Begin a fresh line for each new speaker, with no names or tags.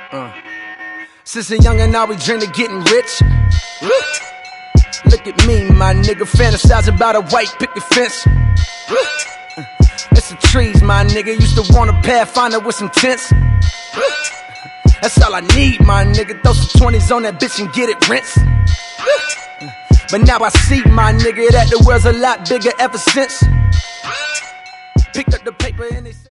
Since a youngin', now we dream of getting rich. Look at me, my nigga, fantasizing about a white picket fence. It's the trees, my nigga, used to want a Pathfinder with some tents. That's all I need, my nigga, throw some 20s on that bitch and get it rinsed. But now I see, my nigga, that the world's a lot bigger ever since. Picked up the paper and they